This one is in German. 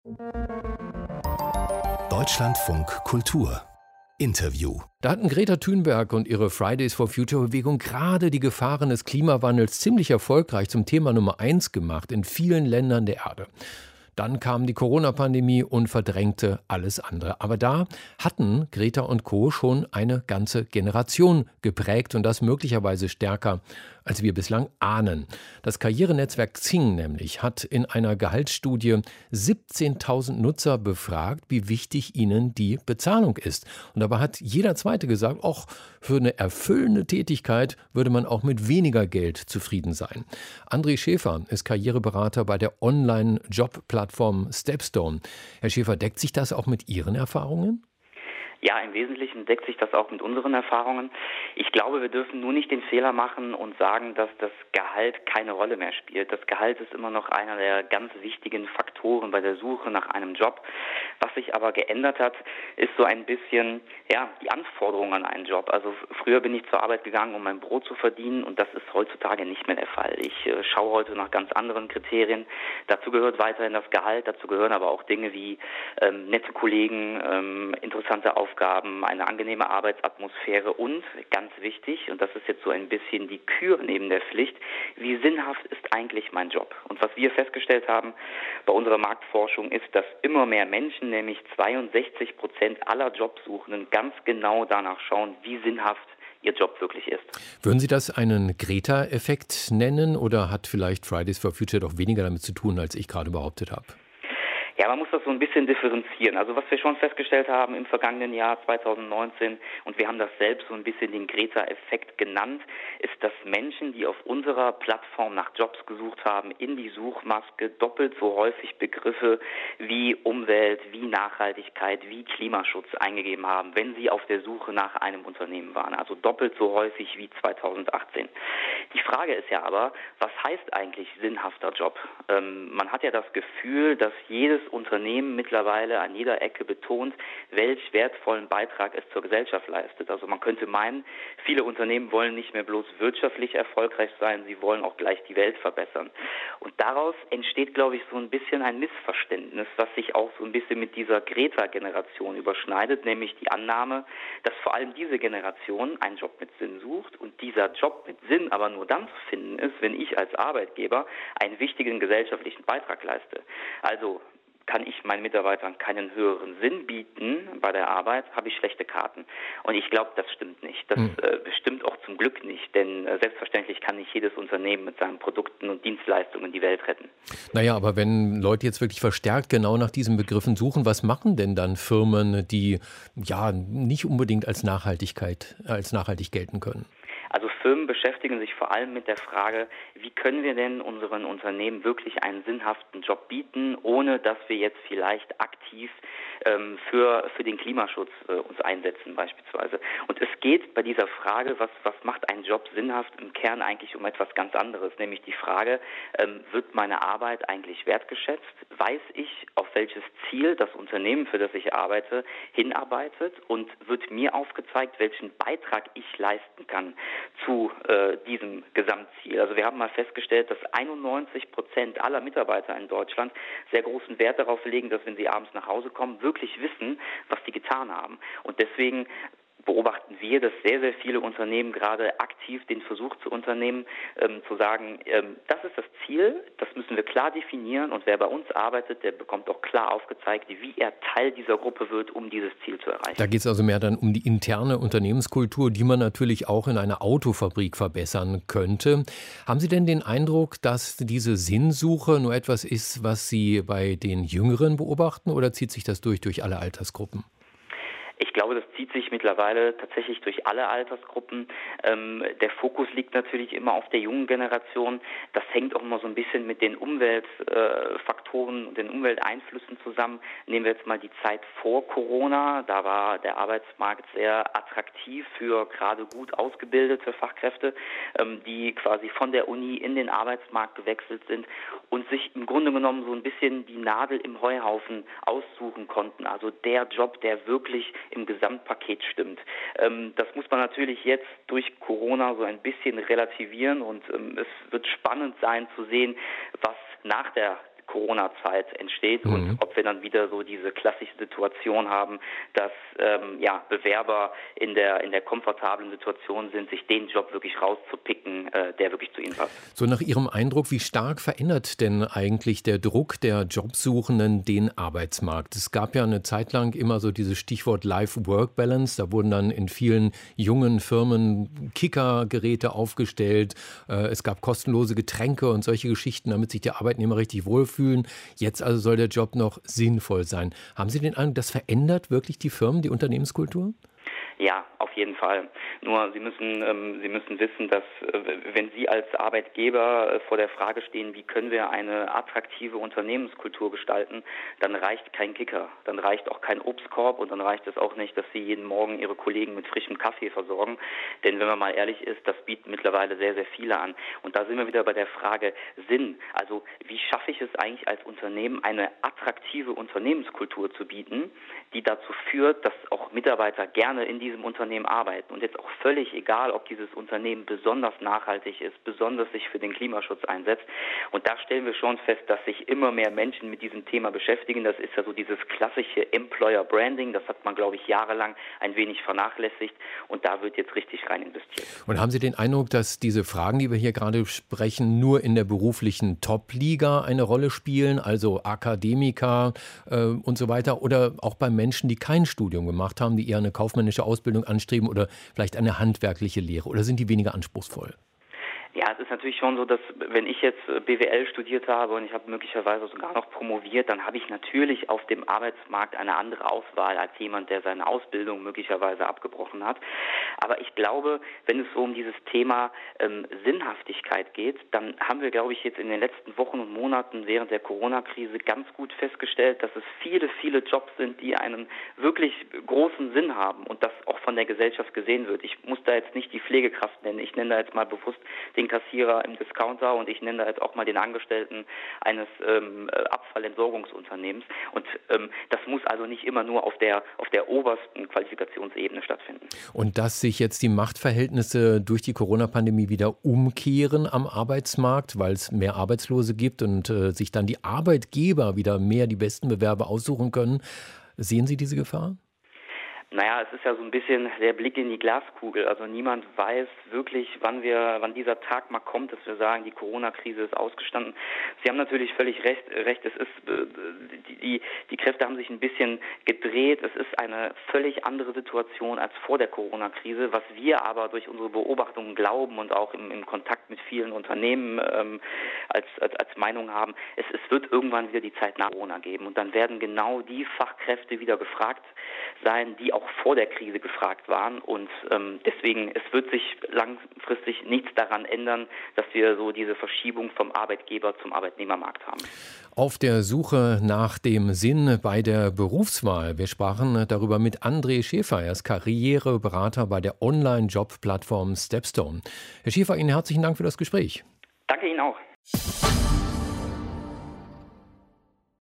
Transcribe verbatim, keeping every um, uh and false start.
Deutschlandfunk Kultur Interview. Da hatten Greta Thunberg und ihre Fridays for Future Bewegung gerade die Gefahren des Klimawandels ziemlich erfolgreich zum Thema Nummer eins gemacht in vielen Ländern der Erde. Dann kam die Corona-Pandemie und verdrängte alles andere. Aber da hatten Greta und Co. schon eine ganze Generation geprägt und das möglicherweise stärker, als wir bislang ahnen. Das Karrierenetzwerk Xing nämlich hat in einer Gehaltsstudie siebzehntausend Nutzer befragt, wie wichtig ihnen die Bezahlung ist. Und dabei hat jeder Zweite gesagt, auch für eine erfüllende Tätigkeit würde man auch mit weniger Geld zufrieden sein. André Schäfer ist Karriereberater bei der Online-Job-Plattform Stepstone. Herr Schäfer, deckt sich das auch mit Ihren Erfahrungen? Ja, im Wesentlichen deckt sich das auch mit unseren Erfahrungen. Ich glaube, wir dürfen nur nicht den Fehler machen und sagen, dass das Gehalt keine Rolle mehr spielt. Das Gehalt ist immer noch einer der ganz wichtigen Faktoren bei der Suche nach einem Job. Was sich aber geändert hat, ist so ein bisschen, ja, die Anforderungen an einen Job. Also früher bin ich zur Arbeit gegangen, um mein Brot zu verdienen, und das ist heutzutage nicht mehr der Fall. Ich äh, schaue heute nach ganz anderen Kriterien. Dazu gehört weiterhin das Gehalt, dazu gehören aber auch Dinge wie ähm, nette Kollegen, ähm, interessante Aufgaben, Aufgaben, eine angenehme Arbeitsatmosphäre und, ganz wichtig, und das ist jetzt so ein bisschen die Kür neben der Pflicht, wie sinnhaft ist eigentlich mein Job? Und was wir festgestellt haben bei unserer Marktforschung ist, dass immer mehr Menschen, nämlich zweiundsechzig Prozent aller Jobsuchenden, ganz genau danach schauen, wie sinnhaft ihr Job wirklich ist. Würden Sie das einen Greta-Effekt nennen oder hat vielleicht Fridays for Future doch weniger damit zu tun, als ich gerade behauptet habe? Ja, man muss das so ein bisschen differenzieren. Also was wir schon festgestellt haben im vergangenen Jahr zweitausendneunzehn, und wir haben das selbst so ein bisschen den Greta-Effekt genannt, ist, dass Menschen, die auf unserer Plattform nach Jobs gesucht haben, in die Suchmaske doppelt so häufig Begriffe wie Umwelt, wie Nachhaltigkeit, wie Klimaschutz eingegeben haben, wenn sie auf der Suche nach einem Unternehmen waren. Also doppelt so häufig wie zweitausendachtzehn. Die Frage ist ja aber, was heißt eigentlich sinnhafter Job? Ähm, man hat ja das Gefühl, dass jedes Unternehmen mittlerweile an jeder Ecke betont, welch wertvollen Beitrag es zur Gesellschaft leistet. Also man könnte meinen, viele Unternehmen wollen nicht mehr bloß wirtschaftlich erfolgreich sein, sie wollen auch gleich die Welt verbessern. Und daraus entsteht, glaube ich, so ein bisschen ein Missverständnis, was sich auch so ein bisschen mit dieser Greta-Generation überschneidet, nämlich die Annahme, dass vor allem diese Generation einen Job mit Sinn sucht und dieser Job mit Sinn aber nur dann zu finden ist, wenn ich als Arbeitgeber einen wichtigen gesellschaftlichen Beitrag leiste. Also kann ich meinen Mitarbeitern keinen höheren Sinn bieten bei der Arbeit, habe ich schlechte Karten. Und ich glaube, das stimmt nicht. Das hm. äh, stimmt auch zum Glück nicht, denn äh, selbstverständlich kann nicht jedes Unternehmen mit seinen Produkten und Dienstleistungen die Welt retten. Naja, aber wenn Leute jetzt wirklich verstärkt genau nach diesen Begriffen suchen, was machen denn dann Firmen, die ja nicht unbedingt als Nachhaltigkeit, als nachhaltig gelten können? Also Firmen beschäftigen sich vor allem mit der Frage, wie können wir denn unseren Unternehmen wirklich einen sinnhaften Job bieten, ohne dass wir jetzt vielleicht aktiv ähm, für, für den Klimaschutz äh, uns einsetzen beispielsweise. Und es geht bei dieser Frage, was, was macht ein Job sinnhaft, im Kern eigentlich um etwas ganz anderes, nämlich die Frage, ähm, wird meine Arbeit eigentlich wertgeschätzt? Weiß ich, auf welches Ziel das Unternehmen, für das ich arbeite, hinarbeitet, und wird mir aufgezeigt, welchen Beitrag ich leisten kann zu äh, diesem Gesamtziel. Also wir haben mal festgestellt, dass einundneunzig Prozent aller Mitarbeiter in Deutschland sehr großen Wert darauf legen, dass, wenn sie abends nach Hause kommen, wirklich wissen, was sie getan haben. Und deswegen beobachten wir, dass sehr, sehr viele Unternehmen gerade aktiv den Versuch zu unternehmen, ähm, zu sagen, ähm, das ist das Ziel, das müssen wir klar definieren, und wer bei uns arbeitet, der bekommt auch klar aufgezeigt, wie er Teil dieser Gruppe wird, um dieses Ziel zu erreichen. Da geht es also mehr dann um die interne Unternehmenskultur, die man natürlich auch in einer Autofabrik verbessern könnte. Haben Sie denn den Eindruck, dass diese Sinnsuche nur etwas ist, was Sie bei den Jüngeren beobachten, oder zieht sich das durch durch alle Altersgruppen? Ich glaube, das zieht sich mittlerweile tatsächlich durch alle Altersgruppen. Ähm, der Fokus liegt natürlich immer auf der jungen Generation. Das hängt auch immer so ein bisschen mit den Umweltfaktoren und den Umwelteinflüssen zusammen. Nehmen wir jetzt mal die Zeit vor Corona. Da war der Arbeitsmarkt sehr attraktiv für gerade gut ausgebildete Fachkräfte, ähm, die quasi von der Uni in den Arbeitsmarkt gewechselt sind und sich im Grunde genommen so ein bisschen die Nadel im Heuhaufen aussuchen konnten. Also der Job, der wirklich im Gesamtpaket stimmt. Ähm, das muss man natürlich jetzt durch Corona so ein bisschen relativieren, und ähm, es wird spannend sein zu sehen, was nach der Post-Corona-Zeit entsteht Mhm. und ob wir dann wieder so diese klassische Situation haben, dass ähm, ja, Bewerber in der in der komfortablen Situation sind, sich den Job wirklich rauszupicken, äh, der wirklich zu ihnen passt. So nach Ihrem Eindruck, wie stark verändert denn eigentlich der Druck der Jobsuchenden den Arbeitsmarkt? Es gab ja eine Zeit lang immer so dieses Stichwort Life-Work-Balance. Da wurden dann in vielen jungen Firmen Kickergeräte aufgestellt. Äh, Es gab kostenlose Getränke und solche Geschichten, damit sich die Arbeitnehmer richtig wohlfühlen. Jetzt also soll der Job noch sinnvoll sein. Haben Sie den Eindruck, das verändert wirklich die Firmen, die Unternehmenskultur? Ja, auf jeden Fall. Nur Sie müssen, ähm, Sie müssen wissen, dass äh, wenn Sie als Arbeitgeber äh, vor der Frage stehen, wie können wir eine attraktive Unternehmenskultur gestalten, dann reicht kein Kicker, dann reicht auch kein Obstkorb und dann reicht es auch nicht, dass Sie jeden Morgen Ihre Kollegen mit frischem Kaffee versorgen. Denn wenn man mal ehrlich ist, das bieten mittlerweile sehr, sehr viele an. Und da sind wir wieder bei der Frage Sinn. Also wie schaffe ich es eigentlich als Unternehmen, eine attraktive Unternehmenskultur zu bieten, die dazu führt, dass auch Mitarbeiter gerne in diesem Unternehmen arbeiten und jetzt auch völlig egal, ob dieses Unternehmen besonders nachhaltig ist, besonders sich für den Klimaschutz einsetzt. Und da stellen wir schon fest, dass sich immer mehr Menschen mit diesem Thema beschäftigen. Das ist ja so dieses klassische Employer Branding. Das hat man, glaube ich, jahrelang ein wenig vernachlässigt und da wird jetzt richtig rein investiert. Und haben Sie den Eindruck, dass diese Fragen, die wir hier gerade sprechen, nur in der beruflichen Top-Liga eine Rolle spielen, also Akademiker äh, und so weiter, oder auch bei Menschen, die kein Studium gemacht haben, die eher eine kaufmännische Ausbildung anstreben oder vielleicht eine handwerkliche Lehre, oder sind die weniger anspruchsvoll? Ja, es ist natürlich schon so, dass wenn ich jetzt B W L studiert habe und ich habe möglicherweise sogar noch promoviert, dann habe ich natürlich auf dem Arbeitsmarkt eine andere Auswahl als jemand, der seine Ausbildung möglicherweise abgebrochen hat. Aber ich glaube, wenn es so um dieses Thema ähm, Sinnhaftigkeit geht, dann haben wir, glaube ich, jetzt in den letzten Wochen und Monaten während der Corona-Krise ganz gut festgestellt, dass es viele, viele Jobs sind, die einen wirklich großen Sinn haben und das auch von der Gesellschaft gesehen wird. Ich muss da jetzt nicht die Pflegekraft nennen, ich nenne da jetzt mal bewusst den Kassierer im Discounter und ich nenne da jetzt auch mal den Angestellten eines ähm, Abfallentsorgungsunternehmens. Und ähm, das muss also nicht immer nur auf der, auf der obersten Qualifikationsebene stattfinden. Und dass sich jetzt die Machtverhältnisse durch die Corona-Pandemie wieder umkehren am Arbeitsmarkt, weil es mehr Arbeitslose gibt und äh, sich dann die Arbeitgeber wieder mehr die besten Bewerber aussuchen können. Sehen Sie diese Gefahr? Naja, es ist ja so ein bisschen der Blick in die Glaskugel. Also niemand weiß wirklich, wann wir, wann dieser Tag mal kommt, dass wir sagen, die Corona-Krise ist ausgestanden. Sie haben natürlich völlig recht. recht. Es ist, die, die, die Kräfte haben sich ein bisschen gedreht. Es ist eine völlig andere Situation als vor der Corona-Krise. Was wir aber durch unsere Beobachtungen glauben und auch im, im Kontakt mit vielen Unternehmen ähm, als, als, als Meinung haben, es, es wird irgendwann wieder die Zeit nach Corona geben. Und dann werden genau die Fachkräfte wieder gefragt sein, die auch vor der Krise gefragt waren und ähm, deswegen, es wird sich langfristig nichts daran ändern, dass wir so diese Verschiebung vom Arbeitgeber zum Arbeitnehmermarkt haben. Auf der Suche nach dem Sinn bei der Berufswahl. Wir sprachen darüber mit André Schäfer. Er ist Karriereberater bei der Online-Job-Plattform Stepstone. Herr Schäfer, Ihnen herzlichen Dank für das Gespräch. Danke Ihnen auch.